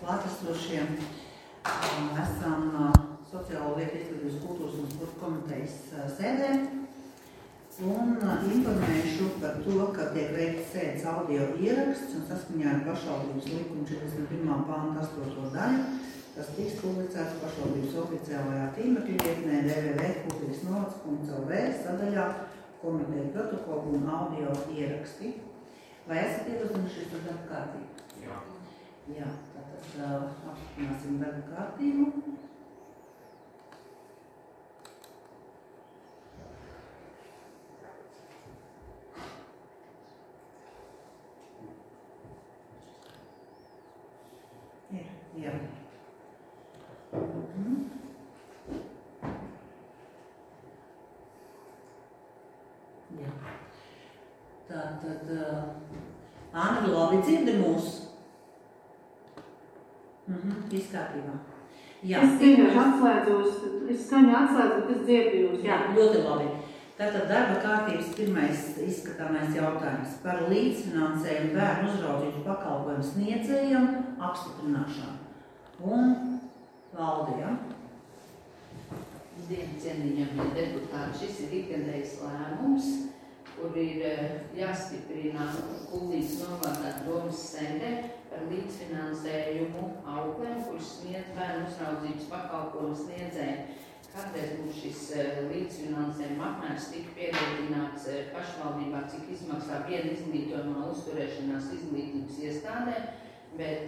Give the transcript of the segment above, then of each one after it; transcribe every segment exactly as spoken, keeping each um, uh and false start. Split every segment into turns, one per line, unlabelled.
klātesošie. Esam Sociālo lietu izglītības kultūras un sporta komitejas sēdē un informēšu par to, ka tiek veikts sēdes audio ieraksts un saskaņā ar pašvaldības likumu četrdesmit pirmā panta astoto daļu. Tas tiks publicēts pašvaldības oficiālajā tīmekļa vietnē w w w punkt kultūras novads punkt l v sadaļā komiteja protokolu un audio ieraksti. Vai esat iepazinušies ar darba kārtību?
Jā.
Jā, tātad uh, apstiprināsim darba kārtību. Ir, jā. Mhm. Jā. Tātad, uh, Āna, labi dzirdi mūs? Mhm, viss kārtībā. Jā.
Es vienkārši atslēdzos, es skaņu atslēdzu, bet es dzirdu jūs.
Jā, ļoti labi. Tātad darba kārtības pirmais izskatāmais jautājums par līdzfinansējumu bērnu uzraudzības pakalpojumu sniedzējiem apstiprināšanu. Un valde, jā?
Dien, cienījamie deputāti, šis ir ikgadējs lēmums, kur ir jāstiprina Kuldīgas novārdā domas sēdē par līdzfinansējumu auklēm, kurš sniedz bērnu uzraudzības pakalpojumu sniedzēji. Kādreiz mums šis līdzfinansējuma apmērs tika pierēķināts pašvaldībā, cik izmaksā viena izglītojumā uzturēšanās izglītības iestādē, bet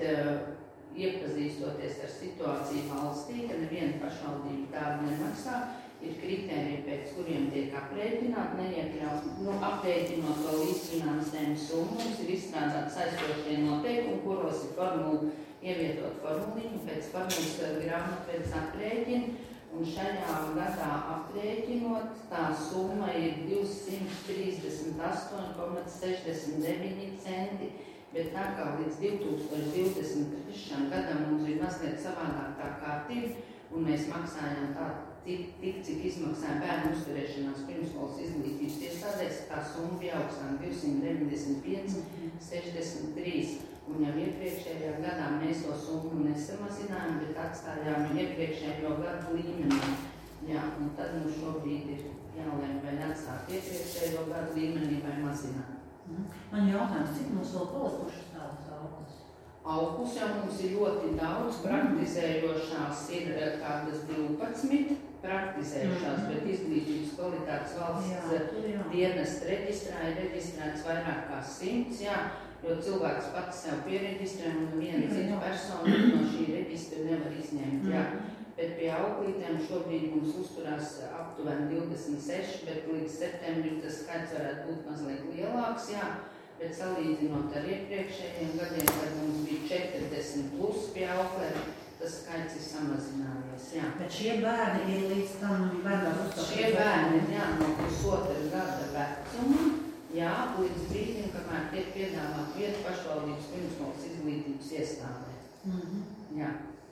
iepazīstoties ar situāciju valstī, ka neviena pašvaldība tādu nemaksā, ir kritēriji, pēc kuriem tiek aprēķināt, neiekļaut, nu, aprēķinot to līdzfinansējumu summu, mums ir izstrādāt saistošie noteikumi, kuros ir formula, ievietot formuliņu, pēc formulas grāmatvedes aprēķina, un šajā gadā aprēķinot, tā summa ir divsimt trīsdesmit astoņi komats sešdesmit deviņi centi, bet tā kā līdz divi tūkstoši divdesmit trešajam gadam mums ir mazliet savādāk tā kārtība, un mēs maksājām tā tik, tik cik izmaksāja bērnu uzturēšanās pirmskolas izglītības iestādēs, tā summa bija augstāk divsimt deviņdesmit pieci sešdesmit trīs. Un jau iepriekšējā gadā mēs to summu nesamazinājām, bet atstājām iepriekšējo gadu līmenī. Jā, un tad mums šobrīd ir jālēm, vai atstāt iepriekšējo gadu līmenī vai mazināt.
Man jautājums, cik mums vēl palikušas tādas auglas?
Auglas jau mums ir ļoti daudz, praktizējošās ir kādas divpadsmit, praktizējušās, mm. bet izglītības kvalitātes valsts jā, jā. dienas reģistrā ir reģistrēts vairāk kā simts, jā. Jo cilvēks pats sev piereģistrē un viena cita persona no šī reģistra nevar izņemt. Jā. Bet pie auklītēm šobrīd mums uzturās aptuveni divdesmit seši, bet līdz septembrim tas skaits varētu būt mazliet lielāks. Jā. Bet salīdzinot ar iepriekšējiem gadiem, kad mums bija četrdesmit plus pie auklēm, tas skaits ir samazinājies. Jā.
Bet šie bērni ir līdz tam bērnam uzstāties?
Šie bērni ir jā, no pusotra gada vecuma. Jā, līdz brīdim, kamēr tiek piedāvāt vietu pašvaldības pirmskolas izglītības iestādē.
Mm-hmm.
Jā.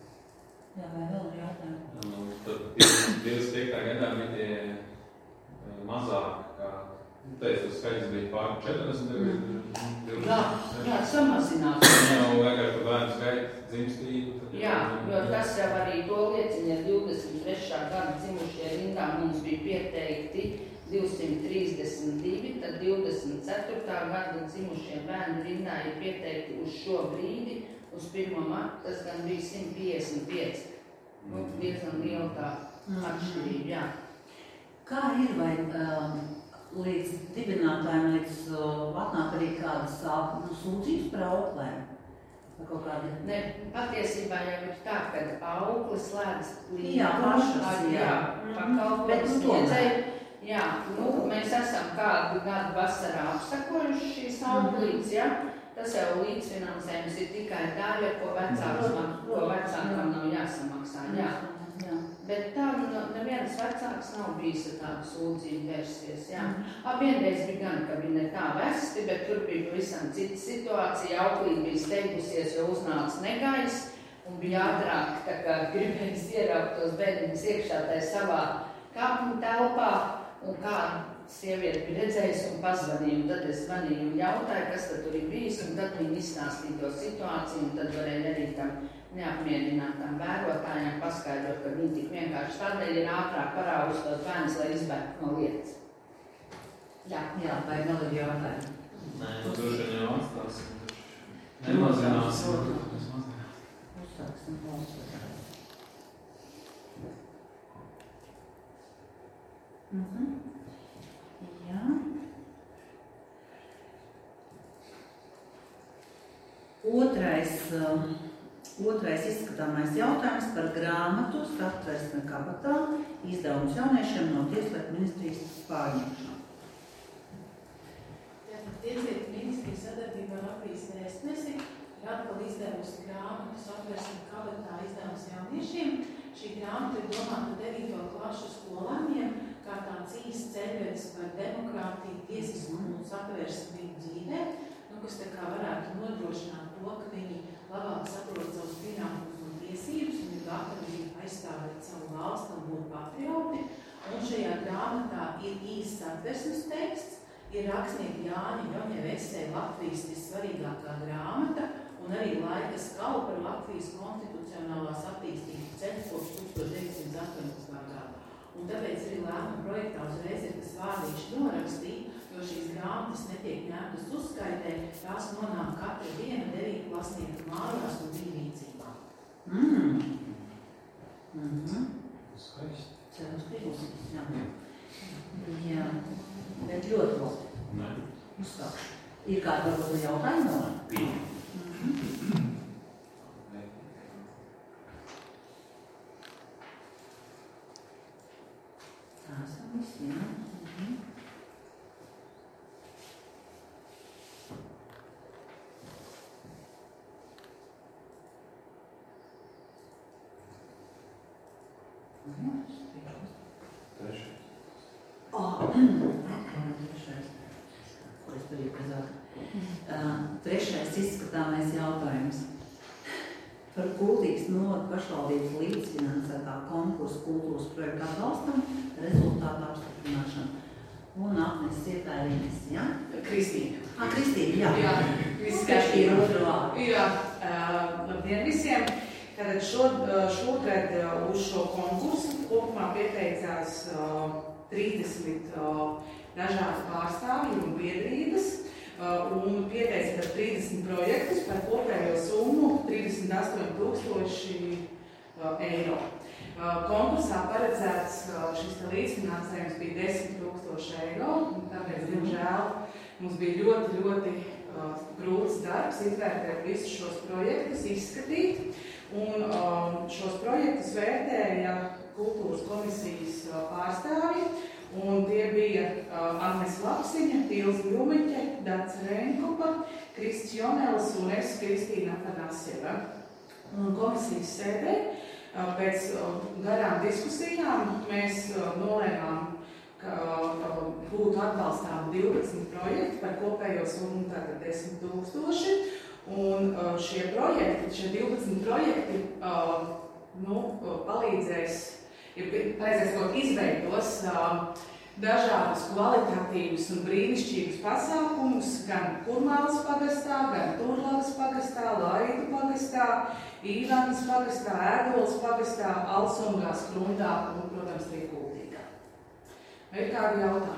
Jā, vai vēl ir jautājumi?
Nu, tad divdesmit piektā gadā bija tie mazāk, kā, nu, teicu, tas skaits bija pār četrdesmit.
Mm. Jā, jā, samazinās.
Jau vienkārši par bērnu skaitu dzimstību.
Jā, jo tas jau arī to liecina, ja divdesmit trešā gada dzimušie rindā mums bija pieteikti divsimt trīsdesmit divi, tad divdesmit ceturtā gada dzimušie bērni rindā ir pieteikti uz šo brīdi, uz pirmo martu, tas gan bija simt piecdesmit pieci. Nu, diezgan liela tā atšķirība, jā.
Kā ir, vai um, līdz dibinātājiem, līdz uh, atnāk arī kādas nu, sūdzības par auklēm? Vai kaut kādi?
Ne, patiesībā jau ir tā, ka aukli slēdz līdz
jā, pašas, jā.
jā, pakalpojums sniedzēji. Jā, nu, mēs esam kādu gadu vasarā apsakojuši šīs auklītes, jā. Tas jau līdzfinansējums ir tikai daļa, ko vecāks man, ko vecākam nav jāsamaksā, jā. jā. Bet tādu no, neviens vecāks nav bijis ar tādu sūdzību vērsies, jā. A, vienreiz bija gan, ka bija ne tā vesti, bet tur bija pavisam cita situācija, auklīte bija steigusies, jo uznāca negaiss, un bija ātrāk, tā kā gribējis ieraukt tos bērniņus iekšā tai savā kāpņu telpā, un kā sieviete bija redzējusi un pazvanīja, un tad es zvanīju un jautāju, kas tad tur ir bijis, un tad viņi izstāstīja to situāciju, un tad varēja arī tam neapmierinātām vērotājiem paskaidrot, ka viņi tik vienkārši tādēļ ir ātrāk parāvus tos bērnus, lai izbēgtu no lietas. Jā,
Jā, vai vēl ir jautājumi?
Nē, nu droši vien jau atstāsim. Nemazināsim.
Uzsāksim balsot. Mhm. Jā. Otrais, uh, otrais izskatāmais jautājums par grāmatu Satversme kabatā izdevums jauniešiem no Tieslietu ministrijas pārņemšanu.
Tieslietu ministrija sadarbībā ar Latvijas vēstnesi ir atkal izdevusi grāmatu Satversme kabatā izdevums jauniešiem. Šī grāmata ir domāta devīto klašu skolāniem, kā tāds īsts ceļvedis par demokrātiju, tiesiskumu un satversmi viņu dzīvē, nu, kas tā kā varētu nodrošināt to, ka viņi labāk saprot savus pienākumus un tiesības un ir gatavi aizstāvēt savu valstu un būt patrioti. Un šajā grāmatā ir īsts satversmes teksts, ir rakstnieka Jāņa Ļoņeva esēja Latvijas vissvarīgākā grāmata un arī laika skala par Latvijas konstitucionālās attīstības ceļu kopš tūkstoš deviņsimt astoņpadsmitā gada. Un tāpēc arī lēmuma projektā uzreiz ir tas vārdiņš norakstīt, jo šīs grāmatas netiek ņemtas uzskaitē, tās nonāk katra viena devīta klasnieka mājās un viņa rīcībā.
Mm. Mhm.
Skaisti.
Cerams, ka izlasīs, jā. Jā. Bet ļoti labi.
Nē.
Uzstākšu. Ir kāda varbūt jautājuma vēl?
Bija.
Mhm. Tā esam visi, jā. Mhm.
Trešais.
Oh, trešais. Ko es darīju kazāk? Uh, trešais izskatāmais jautājums. Par Kultības novada pašvaldības līdzfinansētā konkursa kultūras projekta atbalstam rezultātu apstiprināšanu. Un Agnes Ietēriņas, jā?
Kristīna.
Ah, Kristīna, jā.
Jā, viss kārtībā.
Ir otru vārdu.
Jā, uh, labdien visiem. Tātad šo, šogad uz šo konkursu kopumā pieteicās uh, trīsdesmit uh, dažādas pārstāvji un biedrības uh, un pieteica par trīsdesmit projektus par kopējo summu trīsdesmit astoņi tūkstoši uh, eiro. Uh, konkursā paredzēts uh, šis līdzfinansējums bija desmit tūkstoši eiro, un tāpēc, diemžēl, mums bija ļoti, ļoti uh, grūts darbs izvērtēt visus šos projektus, izskatīt. Un um, šos projektus vērtēja kultūras komisijas uh, pārstāvji, un tie bija uh, Agnes Lapsiņa, Tīls Bļumiķe, Dats Reinkupa, Krists Jonelis un es, Kristīna Afanasjeva. Un komisijas sēdē uh, pēc uh, garām diskusijām mēs uh, nolēmām, ka uh, būtu atbalstām divpadsmit projekti par kopējo summu tātad desmit tūkstoši. Un uh, šie projekti, šie divpadsmit projekti uh, nu, palīdzēs, ja palīdzēs kaut izveidos uh, dažādus kvalitatīvus un brīnišķīgus pasākumus gan Kurmālas pagastā, gan Turlavas pagastā, Laidu pagastā, Īvanas pagastā, Ēdolas pagastā, Alsungās, Kruntā un, protams, arī Kultīgā. Vai ir kādi jautājumi?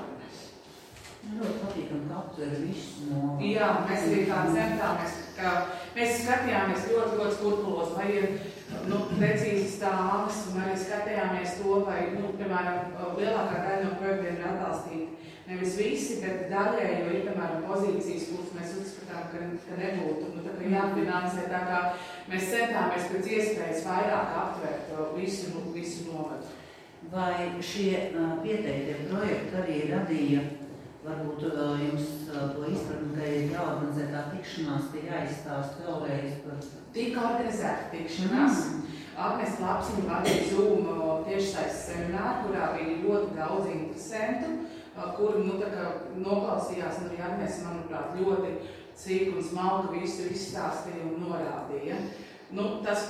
Ļoti patīkam, ka aptver visu no...
Jā, mēs arī tā centāmies, ka mēs skatījāmies ļoti, ļoti skurpulos, vai ir nu, precīzas tāmas, un arī skatījāmies to, vai, nu, piemēram, lielākā daļa no projektiem ir atbalstīti. Nevis visi, bet daļēji, jo ir, piemēram, pozīcijas, kuras mēs uzskatām, ka, ka nebūtu, nu, tā kā jāfinansē, tā kā mēs centāmies pēc iespējas vairāk aptvērt visu, visu novadu.
Vai šie uh, pieteiktie projekti arī radīja varbūt uh, jums uh, to izpratni, ka ir jāorganizē tā tikšanās, ka jāizstāst vēlreiz par...
Tika organizēta tikšanās. Mm. Agnes Lapsiņa vadīja Zoom tiešsaistes semināru, kurā bija ļoti daudz interesentu, uh, kuri nu, tā kā noklausījās, un arī Agnes, manuprāt, ļoti cīk un smalki visu izstāstīja un norādīja. Nu, tas,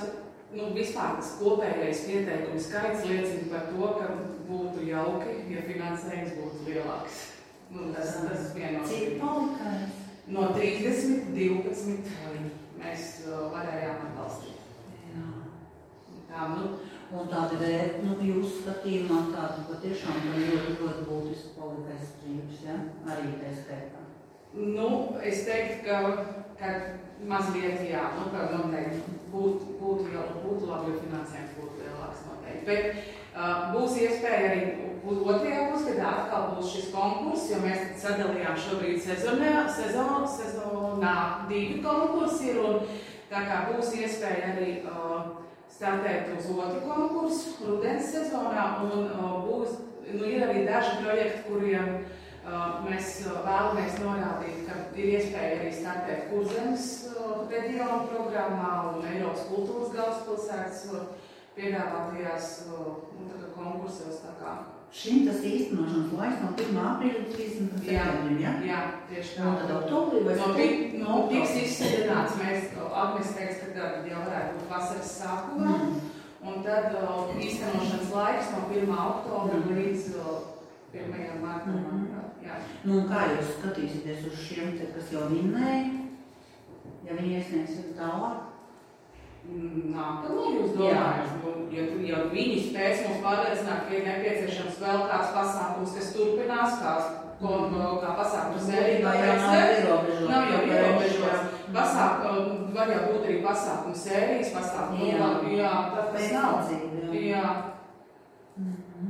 nu, vispār tas kopējais pieteikumu skaits liecina par to, ka būtu jauki, ja finansējums būtu lielāks. Nu, tas, tas vienos.
Cik palikais?
No trīsdesmit, divpadsmit mēs uh, varējām atbalstīt.
Jā.
Tā, nu,
Un tāda vērt, nu, jūsu skatījumā tāda patiešām ļoti, ļoti būtiski palikais strīps, ja? Arī testētā.
Nu, es teiktu, ka, ka mazliet jā, nu, ka noteikti būtu, būtu, būtu labi, jo finansējums būtu lielāks noteikti. Bet uh, būs iespēja arī otrajā pusgadā atkal būs šis konkurss, jo mēs sadalījām šobrīd sezonā, sezon, sezonā divi konkursi ir, un tā kā būs iespēja arī uh, startēt uz otru konkursu rudens sezonā, un uh, būs, nu, ir arī daži projekti, kuriem uh, mēs uh, vēlamies norādīt, ka ir iespēja arī startēt Kurzemes uh, reģionu programmā un Eiropas kultūras galvaspilsētas uh, piedāvātajās uh, nu, konkursos. Tā kā.
Šim tas īstenošanas laiks no pirmā aprīļa līdz trīsdesmitam septembrim, ja?
Jā, tieši tā.
Un tad oktobrī vai
no, pi, no tiks izsludināts, mēs Agnes teiks, ka tad jau varētu būt vasaras sākumā, mm. un tad uh, īstenošanas laiks no pirmā oktobra mm. līdz uh, pirmajam martam. Mm. Jā.
Nu, un kā jūs skatīsieties uz šiem, te, kas jau vinnēja, ja viņi iesniegsiet tālāk?
Nākamā jūs domājat, nu, ja, ja viņi spēs mums pārliecināt, ka ir nepieciešams vēl kāds pasākums, kas turpinās, kāds, ko, kā pasākums sērija,
kā pēc
nav jau ierobežots. Pasāk, var jau būt arī pasākums sērijas, pasākums, jā, jā, tad tas nav. Jā.
Mm-hmm.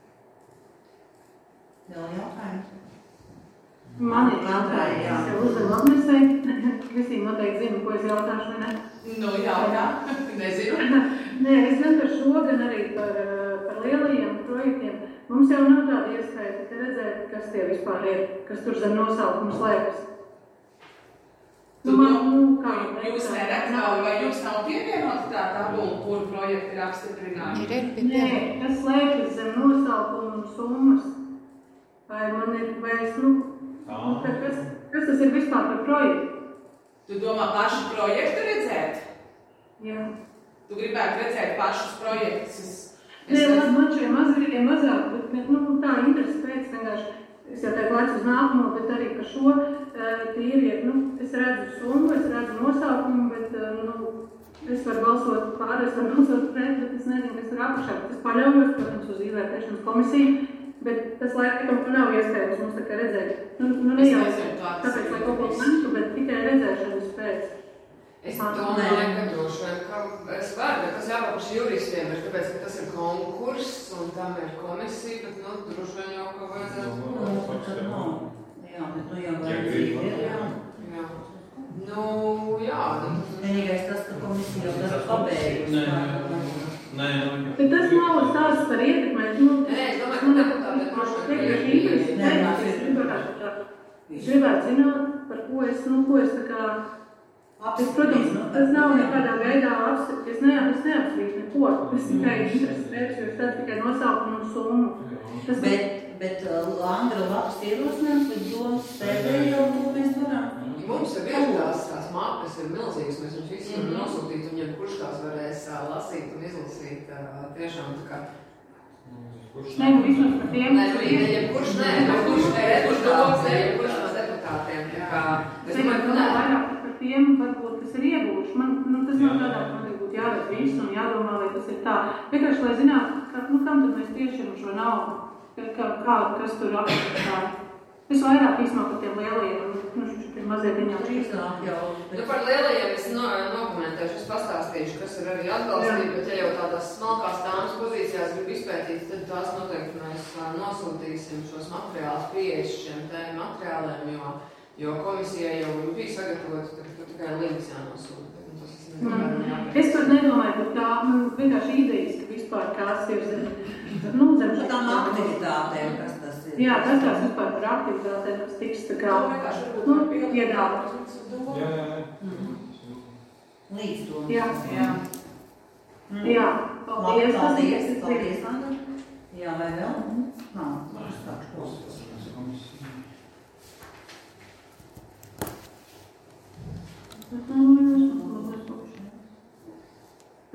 Vēl jautājums?
Man ir jautājums, es jau uzdevu Agnesei. Kristīna noteikti zina, ko es jautāšu, vai ne?
Nu, jautā, nezinu.
Nē, es gan par šo, gan arī par, par lielajiem projektiem. Mums jau nav tāda iespēja redzēt, kas tie vispār ir, kas tur zem nosaukuma slēpjas.
Nu, man, nu, kā jūs neredzāt, vai jums nav pievienota tā tabula, kuru projekti ir apstiprināti?
Nē, kas slēpjas zem nosaukuma un summas. Vai man ir, vai es, nu, nu kas, kas tas ir vispār par projektu?
Tu domā pašu projektu redzēt?
Jā.
Tu gribētu redzēt pašus projektus? Es,
Nē, es... man šie mazliet mazāk, bet, bet nu, tā interesi pēc vienkārši, es jau teiktu laicu uz nākamo, bet arī par šo tīri, nu, es redzu summu, es redzu nosaukumu, bet, nu, es varu balsot pār, es varu balsot pret, bet es nezinu, kas tur apakšā. Es paļaujos, protams, uz izvērtēšanas komisiju, bet tas laikam nav iespējams mums tā kā redzēt. Nu, nu ne jau tāpēc, lai kaut ko mantu, bet tikai redzēšanas pēc.
Es domāju, ka droši vien, ka es varu, bet tas jāpapaši juristiem, bet tāpēc, ka tas ir konkurss un tam ir komisija, bet, nu, droši vien jau, ka vajadzētu.
Jā, bet nu jau vajadzīgi ir, jā.
Jā. Nu, jā.
Vienīgais tas, ka komisija jau tas pabeigusi.
Nē, nē.
Bet tas nav stāsts par ietekmēt, nu,
Nē, es domāju, ka deputāti, bet droši vien, ka ir
Nē, es gribētu zināt, par ko es, nu, ko es tā kā, es, protams, tas nav nekādā veidā apstākt, es neapsvītu neko, es tikai interesi pēc, jo es tādu tikai nosaukumu un summu. Tas
bet, bet Landra labs ierosinājums, bet domas sēdē jau to mēs varam.
Mums ir bieži tās, tās mapas ir milzīgas, mēs viņus visi varam nosūtīt, un ja kurš tās varēs lasīt un izlasīt, tiešām tā kā.
Nē, nu vismaz par tiem,
Nē, nu, ja kurš nē, ja kurš nē, kurš domas, ja kurš no deputātiem, tā kā.
Es domāju, ka nav vairāk par tiem, varbūt, kas ir ieguvuši. Man, nu, tas nav tādā, ka man būtu jāredz visu un jādomā, lai tas ir tā. Vienkārši, lai zinātu, ka, nu, kam tad mēs tiešām šo naudu, kā, kā, kas tur apstāstā. Es vairāk īsmā par tiem lielajiem, nu, šitiem mazie viņām.
Trīsāk jau.
Nu, par lielajiem es no, nokomentēšu, es pastāstīšu, kas ir arī atbalstīgi, bet ja jau tādās smalkās tāmas pozīcijās grib izpētīt, tad tās noteikti mēs nosūtīsim šos materiālus pieejas šiem tēm materiāliem, jo, jo komisijai jau bija sagatavot, ka tikai links jānosūta.
Mm. Es pat nedomāju par tā, man vienkārši idejas, ka vispār kāds ir zem, nu, zem
par tām aktivitātēm, kas tas ir.
Jā, tas tās vispār par aktivitātēm, kas tiks tā kā, nu, piedāvāt.
Jā, jā, jā.
Līdz to.
Jā,
jā.
Mm. Jā, paldies.
Paldies, paldies, Andra. Jā, vai vēl? Nav, es sākšu klausīt.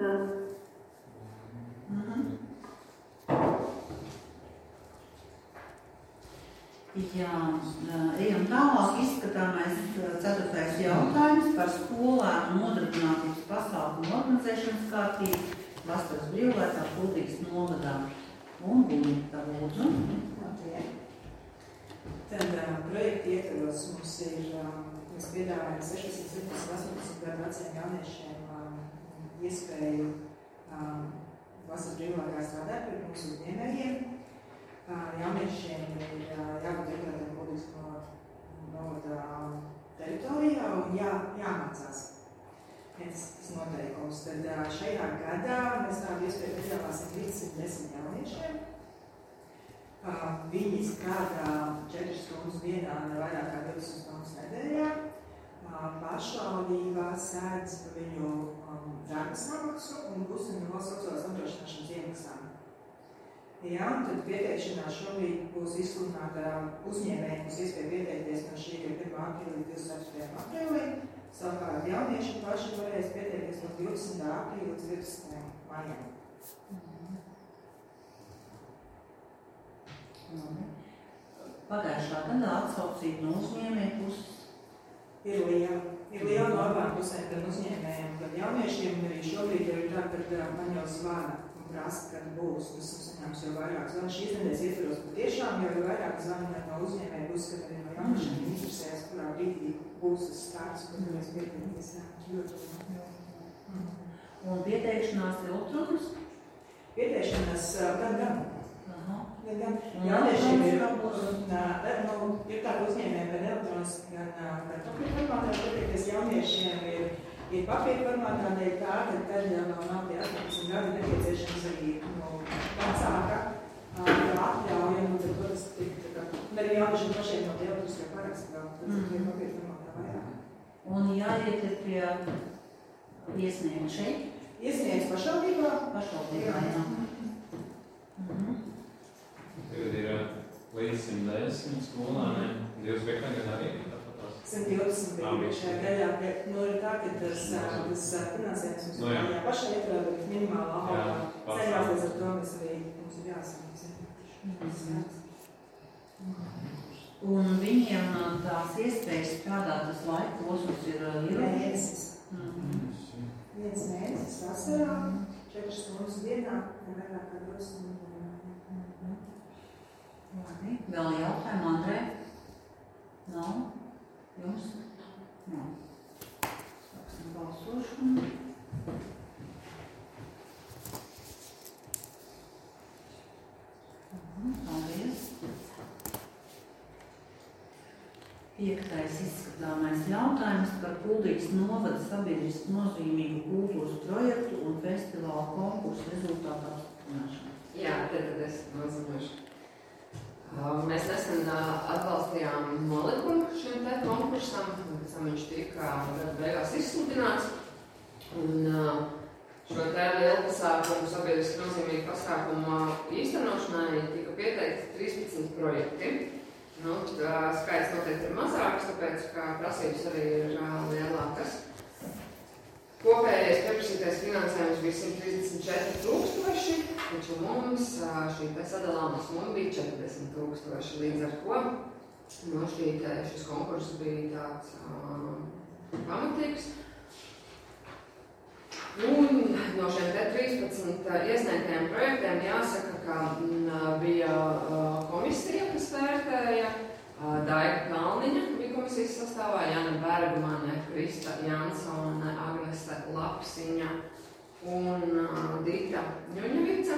Tā.
Mhm. Jā, ejam tālāk, izskatāmais ceturtais jautājums par skolēnu nodarbinātības pasākumu organizēšanas kārtību vasaras brīvlaikā Kuldīgas novadā. Un Gunita, lūdzu.
Tad uh, projekta ietvaros mums ir, uh, mēs piedāvājam sešpadsmit, septiņdesmit, astoņdesmit gadu veciem jauniešiem uh, iespēju uh, vasaras brīvlaikā strādāt pret mūsu uzņēmējiem. Uh, jauniešiem ir uh, jābūt regulētiem Kuldīgas novada teritorijā un jā, jāmācās. Tas ir noteikums. Tad uh, šajā gadā mēs tādu iespēju piedāvāsim trīsdesmit desmit jauniešiem. Uh, viņi strādā četras stundas dienā, ne vairāk kā divdesmit stundas nedēļā. Uh, pašvaldībā sēdz viņu um, darba samaksu un pusi no sociālās nodrošināšanas iemaksām. Jā, un tad pieteikšanās šobrīd būs izsludināta uzņēmēji, būs iespēja pieteikties no šī gada pirmā aprīlī līdz divdesmit ceturtajam aprīlī. Savukārt jaunieši paši varēs pieteikties no divdesmitā aprīļa līdz divdesmitajam maijam.
Pagājušā gadā atsaucība no uzņēmēju puses
ir liela. Ir liela no abām pusēm, gan uzņēmējiem, gan jauniešiem. Arī šobrīd jau ir tā, ka man jau zvana un prasa, kad būs. Es esmu saņēmis jau vairāk zvanu. Šīs nedēļas ietvaros patiešām jau ir vairāk zvanu no uzņēmēju puses, kad arī no jauniešiem interesēs, kurā brīdī būs tas starts, kur mēs pieteikties.
Un pieteikšanās ilgtrunas?
Pieteikšanās gan gan. Gan gan.
Jauniešiem ir,
nu, ir tāda uzņēmēja gan elektroniski, gan kartofļu formātā. Pieteikties jauniešiem ir, ir papīra formātā, dēļ tā, ka tad jau nav tie astoņdesmit gadi nepieciešams arī no vecāka atļauja. Un tad tas tik, tā kā, un arī jauniešiem pašiem no tie elektroniskā parakstā, tad ir papīra formātā vairāk.
Un jāiet ir pie iesniegt šeit?
Iesniegt pašvaldībā?
Pašvaldībā, jā. Mhm.
Tagad ir līdz simt desmit skolāniem. Divas beigās gan arī tāpatās.
simt divdesmit bija šajā gaļā. Nu, ir tā, ka tas, tas finansējums mums
no,
ir pašai ietver minimāla alga. Ceļās līdz ar to mēs arī mums ir jāsamaksā.
Un viņiem tās iespējas strādāt tas laika posms ir
Mēnesis.
Mhm.
Viens mēnesis vasarā, četras stundas dienā, ne vairāk kā divdesmit.
Labi. Vēl jautājumu, Andrē? Nav? Jums? Nav. Sāksim balsošanu. Paldies. Piektais izskatāmais jautājums par Kuldīgas novada sabiedriski nozīmīgu kultūras projektu un festivālu konkursu rezultātu apstiprināšanu.
Jā, tad, tad es nozīmēšu. Mēs nesen atbalstījām nolikumu šiem te konkursam, pēc tam viņš tika gada beigās izsludināts. Un šo te lielu pasākumu, sabiedriski nozīmīgu pasākumu īstenošanai tika pieteikti trīspadsmit projekti. Nu, skaits noteikti ir mazāks, tāpēc, ka prasības arī ir lielākas. Kopējais pieprasītais finansējums bija simt trīsdesmit četri tūkstoši, taču mums šī te sadalāmā summa bija četrdesmit tūkstoši. Līdz ar ko no šī te, šis konkurss bija tāds um, pamatīgs. Un no šiem te trīspadsmit iesniegtajiem projektiem jāsaka, ka m, bija uh, komisija, kas vērtēja. Daiga Kalniņa bija komisijas sastāvā, Jāna Bergmane, Krista Jansone, Agnese Lapsiņa un uh, Dita Ņuņevica.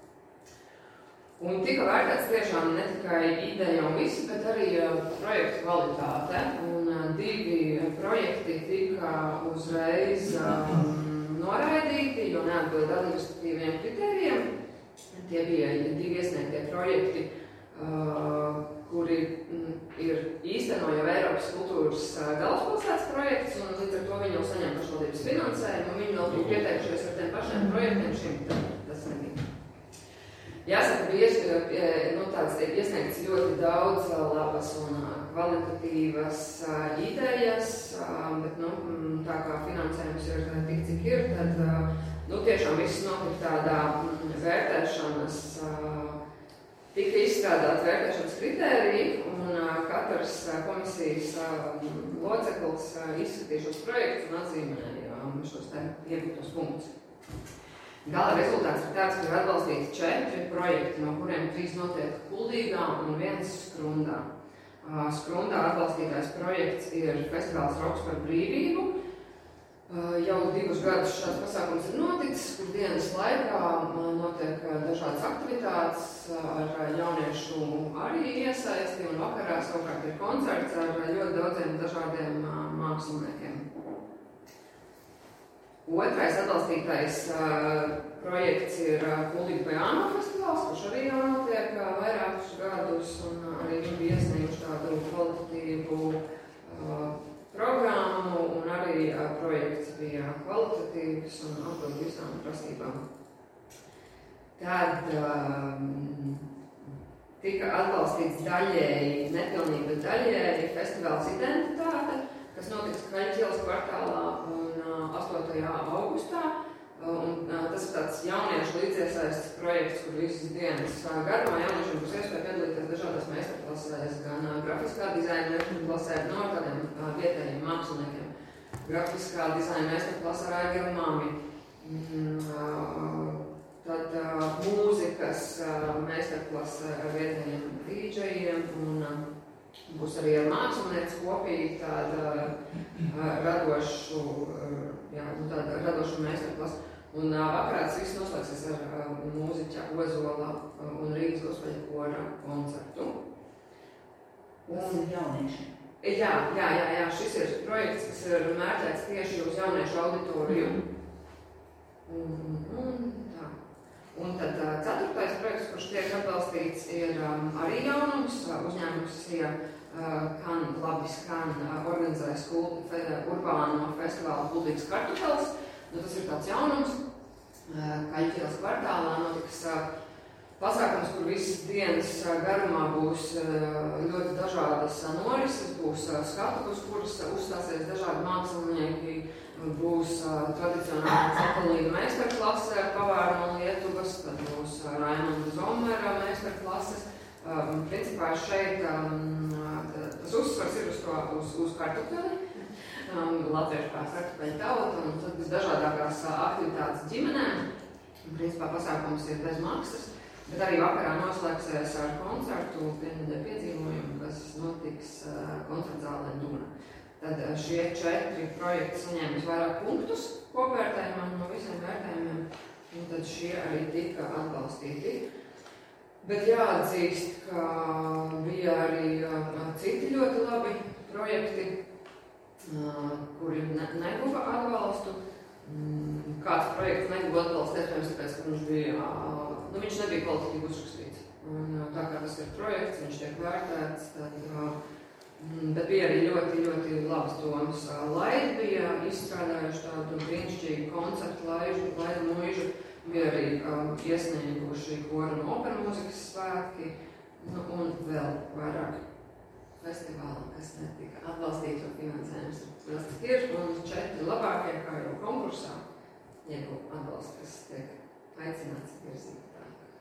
Un tika vērtēts tiešām ne tikai ideja un visi, bet arī uh, projektu kvalitāte. Un uh, divi projekti tika uzreiz um, noraidīti, jo neatbild administratīviem kritērijiem. Tie bija divi iesniegtie projekti, uh, kuri mm, ir īstenoja Eiropas kultūras uh, galvaspilsētas projekts, un līdz ar to viņi jau saņem pašvaldības finansējumu, un viņi vēl bija pieteikušies ar tiem pašiem projektiem, šim tas nebija. Jāsaka, bija nu, tāds iesniegts ļoti daudz labas un kvalitatīvas uh, idejas, uh, bet nu, tā kā finansējums ir tik, cik ir, tad uh, nu, tieši tādā vērtēšanas, tika izstrādāt vērtēšanas kritēriju, un katrs komisijas loceklis izskatīja šos projektus un atzīmēja šos te iegūtos punktus. Gala rezultāts ir tāds, ka ir atbalstīti četri projekti, no kuriem trīs notiek Kuldīgā un viens Skrundā. Skrundā atbalstītais projekts ir festivāls Roks par brīvību. Jau divus gadus šāds pasākums ir noticis, kur dienas laikā notiek dažādas aktivitātes ar jauniešu arī iesaisti, un vakarā savukārt ir koncerts ar ļoti daudziem dažādiem māksliniekiem. Otrais atbalstītais uh, projekts ir Kuldīga Piano festivāls, kurš arī jau notiek uh, vairākus gadus, un uh, arī viņi bija iesnieguši tādu kvalitatīvu uh, programmu, un arī uh, projekts bija kvalitatīvs un atbild visām prasībām. Tad um, tika atbalstīts daļēji, nepilnīgi, bet daļēji festivāls Identitāte, kas notiks Kaļķielas kvartālā un astotajā augustā. Un tas ir tāds jauniešu līdziesaistes projekts, kur visas dienas garumā jauniešiem būs iespēja piedalīties dažādās meistarklasēs, gan grafiskā dizaina meistarklasē, no tādiem vietējiem māksliniekiem. Grafiskā dizaina meistarklasē ar Aigaru Mami. Tad mūzikas meistarklasē ar vietējiem dīdžejiem un būs arī ar mākslinieces kopīgi tāda uh, radošu, uh, jā, nu tāda radošu meistarklasu. Un uh, vakarā tas viss noslēgsies ar uh, mūziķa Ozola uh, un Rīgas gospeļa kora koncertu.
Tas ir jaunieši.
Jā, jā, jā, jā, šis ir projekts, kas ir mērķēts tieši uz jauniešu auditoriju. Un, un, tā. Un tad uh, ceturtais projekts, kurš tiek atbalstīts, ir um, arī jaunums. Uzņēmums ja, uh, Kan Labis Kan uh, organizēja skul, fe, urbāno festivālu Kuldīgas kartupeles. Nu, tas ir tāds jaunums. Uh, Kaļķielas kvartālā notiks uh, pasākums, kur visas dienas uh, garumā būs uh, ļoti dažādas uh, norises, būs uh, skatu, uz kuras uh, uzstāsies dažādi mākslinieki. Būs uh, tradicionāla cepelīna meistarklase ar pavāru no Lietuvas, tad būs uh, Raimonda Zomera meistarklases. Um, principā šeit um, tas uzsvars ir uz, to, uz, uz kartupeli, um, latviešu kā kartupeļu tauta, un tad būs dažādākās uh, aktivitātes ģimenēm. Principā pasākums ir bez maksas, bet arī vakarā noslēgsies ar koncertu pirmdien piedzīvojumu, kas notiks uh, koncertzālē Duna. Tad šie četri projekti saņēma visvairāk punktus kopvērtējumā no visiem vērtējumiem, un tad šie arī tika atbalstīti. Bet jāatzīst, ka bija arī citi ļoti labi projekti, kuri ne, neguva atbalstu. Kāds projekts neguva atbalstu, iespējams, tāpēc, ka viņš bija, nu, viņš nebija kvalitatīvi uzrakstīts. Un tā kā tas ir projekts, viņš tiek vērtēts, tad bet bija arī ļoti, ļoti labas domas. Laidi bija izstrādājuši tādu brīnišķīgu konceptu laižu, laidu mūžu, bija arī um, iesnieguši kora un opera mūzikas svētki, nu, un vēl vairāk festivāli, kas netika atbalstīti un finansējums. Tas ir un četri labākie, kā jau konkursā, iegūt atbalstu, kas tiek aicināts virzīt tālāk.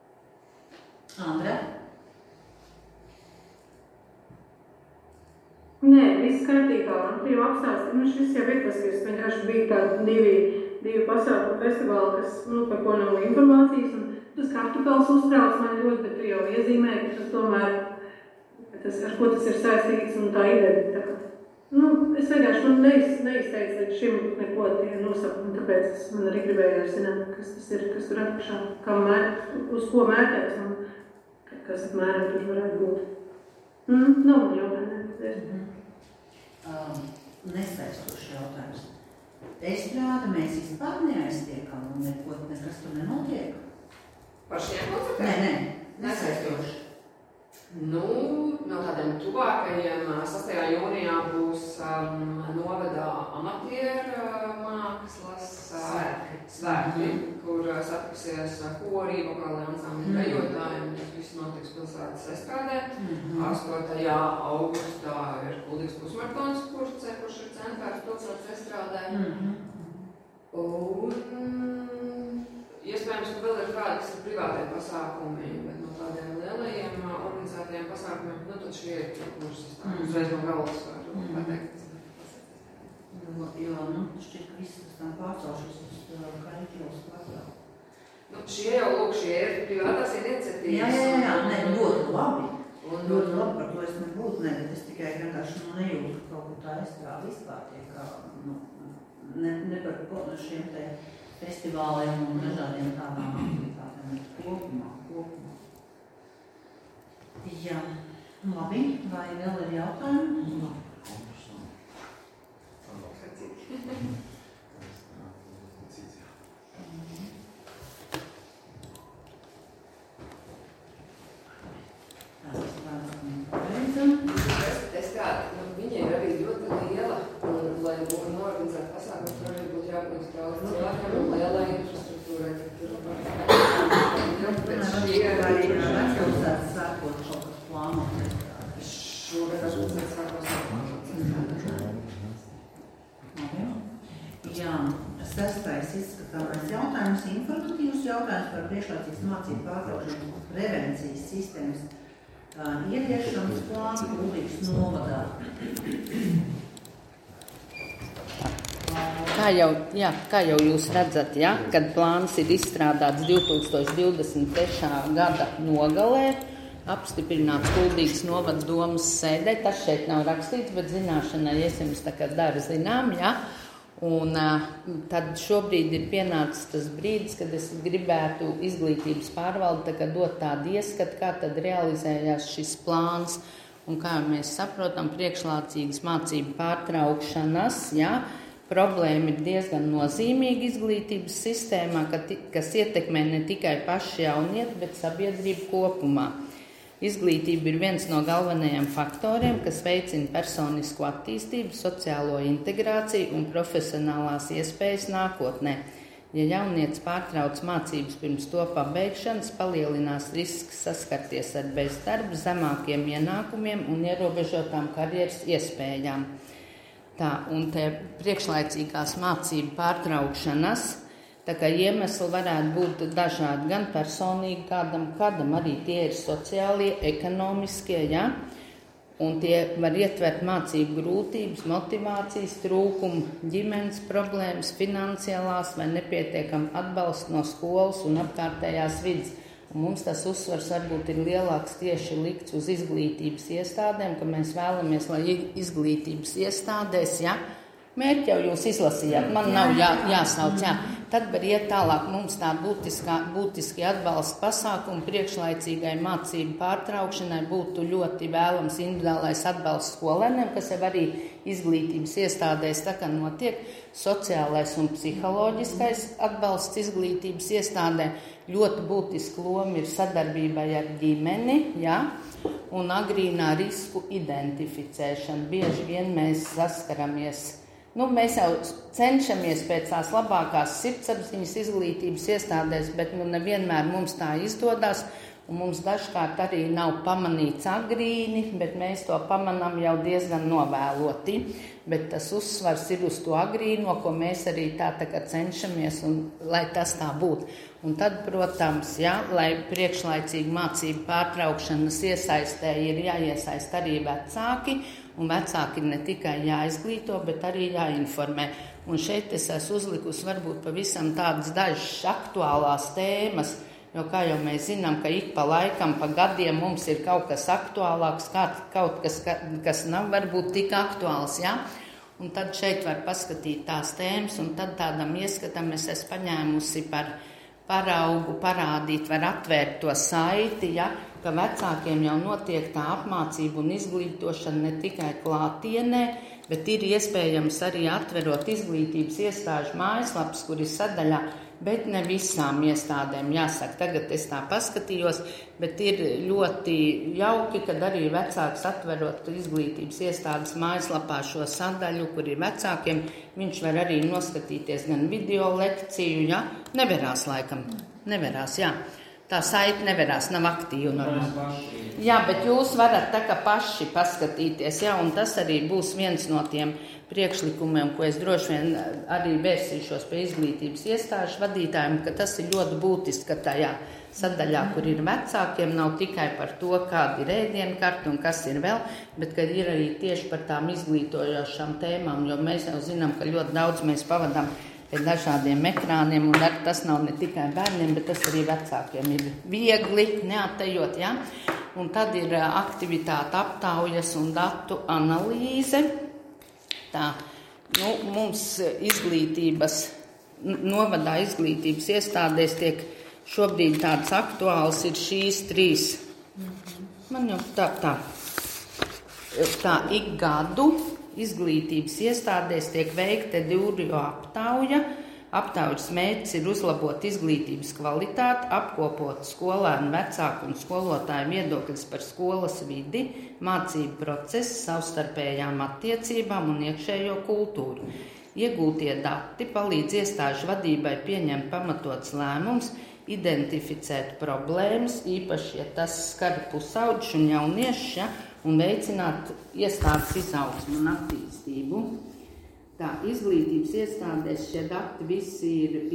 Andra?
Nē, viss kārtībā, man tu jau apstāsti, nu šis jau ir tas, kas vienkārši bija tādi divi, divi pasākumu festivāli, kas, nu, par ko nav informācijas, un tas kartupels uztrauc man ļoti, bet tu jau iezīmē, ka tas tomēr, tas, ar ko tas ir saistīts un tā identitāte. Nu, es vienkārši man neiz, neizteicu līdz šim neko tie nosaukumu, tāpēc es man arī gribēju zināt, kas tas ir, kas tur atpašā, kā mēr, uz ko mērķēs un kas apmēram tur varētu būt. Mm, nav man jautājumi.
Mm. Um, nesaistošs jautājums. Estrāde mēs vispār neaiztiekam un neko, nekas tur nenotiek?
Par šiem koncertiem?
Nē, nē, nesaistoši.
Nu, no tādiem tuvākajiem sastajā jūnijā būs um, novadā amatieru mākslas svētki, svētki kur satiksies kori, vokāli ansambļi, dejotāji, un tas viss notiks pilsētas estrādē. Mm-hmm. astotajā augustā ir Kuldīgas pusmaratons, kurš, kurš ir centrāls pilsētas estrādē. Mm-hmm. Un šie ir tie kursi, tā uzreiz no galvas var pateikt.
Jo, nu, šķiet, ka viss tas tam pārcelšas uz Kaļķos kvartālu.
Nu, šie jau, lūk, šie ir privātās iniciatīvas.
Jā, jā, jā, ne, ļoti labi. Un ļoti labi, par to es nebūtu, ne, bet es tikai vienkārši nu, nejūtu, ka kaut kur tā izstrāda vispār tiek, kā, nu, ne, ne par šiem te festivāliem un dažādiem tādām aktivitātēm, bet kopumā, kopumā. Jā, labi, vai vēl ir jautājumi? Jā.
Es kā, nu, viņa ir arī ļoti liela, un, lai norganizētu pasākumus, tur arī būtu jābūt daudz cilvēkiem un lielai infrastruktūrai.
Vecpilsētas sākot kaut kas plānot.
Šogad vecpilsētas sākot.
Jā, sestais izskatāmais jautājums, informatīvs jautājums par priekšlaicīgas mācību pārtraukšanu prevencijas sistēmas uh, ieviešanas plānu Kuldīgas novadā.
Kā jau, jā, kā jau jūs redzat, ja, kad plāns ir izstrādāts divi tūkstoši divdesmit trešā gada nogalē, apstiprināts Kuldīgas novada domas sēdē, tas šeit nav rakstīts, bet zināšanai es jums tā kā dara zinām, ja. Un uh, tad šobrīd ir pienācis tas brīdis, kad es gribētu izglītības pārvaldi tā kā dot tādu ieskatu, kā tad realizējās šis plāns. Un kā mēs saprotam, priekšlaicīgas mācību pārtraukšanas, ja, problēma ir diezgan nozīmīga izglītības sistēmā, kas ietekmē ne tikai paši jaunieti, bet sabiedrību kopumā. Izglītība ir viens no galvenajiem faktoriem, kas veicina personisko attīstību, sociālo integrāciju un profesionālās iespējas nākotnē. Ja jaunietis pārtrauc mācības pirms to pabeigšanas, palielinās risks saskarties ar bezdarbu, zemākiem ienākumiem un ierobežotām karjeras iespējām. Tā, un te priekšlaicīgās mācību pārtraukšanas, tā kā iemesli varētu būt dažādi, gan personīgi kādam, kādam arī tie ir sociālie, ekonomiskie, ja? Un tie var ietvert mācību grūtības, motivācijas trūkumu, ģimenes problēmas, finansiālās vai nepietiekam atbalstu no skolas un apkārtējās vidas. Un mums tas uzsvars varbūt ir lielāks tieši likts uz izglītības iestādēm, ka mēs vēlamies, lai izglītības iestādēs, ja, mērķi jau jūs izlasījāt, man nav jā, jāsauc, jā. Tad var iet tālāk mums tā būtiskā, būtiski atbalsta pasākumi priekšlaicīgai mācību pārtraukšanai būtu ļoti vēlams individuālais atbalsts skolēniem, kas jau arī izglītības iestādēs tā kā notiek, sociālais un psiholoģiskais atbalsts izglītības iestādē, ļoti būtiska loma ir sadarbībai ar ģimeni, jā, un agrīnā risku identificēšana. Bieži vien mēs saskaramies. Nu, mēs jau cenšamies pēc tās labākās sirdsapziņas izglītības iestādēs, bet nu, nevienmēr mums tā izdodas, un mums dažkārt arī nav pamanīts agrīni, bet mēs to pamanām jau diezgan novēloti. Bet tas uzsvars ir uz to agrīno, ko mēs arī tā, tā kā cenšamies, un lai tas tā būtu. Un tad, protams, ja, lai priekšlaicīgi mācību pārtraukšanas iesaistē ir jāiesaist arī vecāki, un vecāki ir ne tikai jāizglīto, bet arī jāinformē. Un šeit es esmu uzlikusi varbūt pavisam tādas dažas aktuālās tēmas, jo kā jau mēs zinām, ka ik pa laikam, pa gadiem mums ir kaut kas aktuālāks, kaut kas, kas nav varbūt tik aktuāls, ja? Un tad šeit var paskatīt tās tēmas, un tad tādam ieskatam es esmu paņēmusi par paraugu parādīt, var atvērt to saiti, ja, ka vecākiem jau notiek tā apmācība un izglītošana ne tikai klātienē, bet ir iespējams arī atverot izglītības iestāžu mājaslapas, kur ir sadaļā, bet ne visām iestādēm, jāsaka, tagad es tā paskatījos, bet ir ļoti jauki, kad arī vecāks atverot izglītības iestādes mājaslapā šo sadaļu, kur ir vecākiem, viņš var arī noskatīties gan video lekciju, ja, neverās laikam, neverās, jā. tā saite nevarās, nav aktīva normāli.
Mēs paši.
Jā, bet jūs varat tā kā paši paskatīties, jā, un tas arī būs viens no tiem priekšlikumiem, ko es droši vien arī vērsīšos pie izglītības iestāžu vadītājiem, ka tas ir ļoti būtiski, ka tajā sadaļā, kur ir vecākiem, nav tikai par to, kāda ir ēdienkarta un kas ir vēl, bet ka ir arī tieši par tām izglītojošām tēmām, jo mēs jau zinām, ka ļoti daudz mēs pavadām pie dažādiem ekrāniem, un ar, tas nav ne tikai bērniem, bet tas arī vecākiem ir viegli, neaptejot, jā. Un tad ir aktivitāte aptaujas un datu analīze. Tā, nu, mums izglītības, novadā izglītības iestādēs tiek šobrīd tāds aktuāls ir šīs trīs. Man jau tā, tā, tā ik gadu izglītības iestādēs tiek veikta Dūrio aptauja. Aptaujas mērķis ir uzlabot izglītības kvalitāti, apkopot skolēnu, vecāku un skolotāju viedokļus par skolas vidi, mācību procesu, savstarpējām attiecībām un iekšējo kultūru. Iegūtie dati palīdz iestāžu vadībai pieņemt pamatots lēmums, identificēt problēmas, īpaši, ja tas skar pusauģus un jauniešus, ja, un veicināt iestādes izaugsmu un attīstību. Tā izglītības iestādēs šie dati visi ir